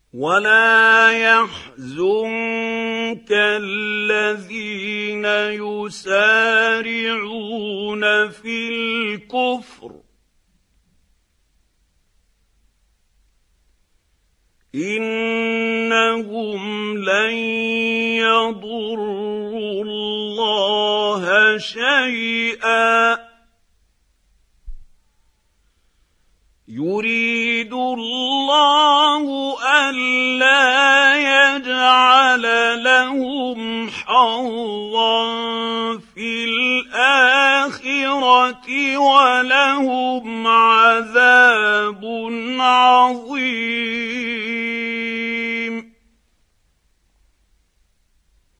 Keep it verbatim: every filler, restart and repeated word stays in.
ولا يحزنك الذين يسارعون في الكفر إنهم لن يضروا الله شيئا يريد الله ألا يجعل لهم حظا في الآخرة ولهم عذاب عظيم.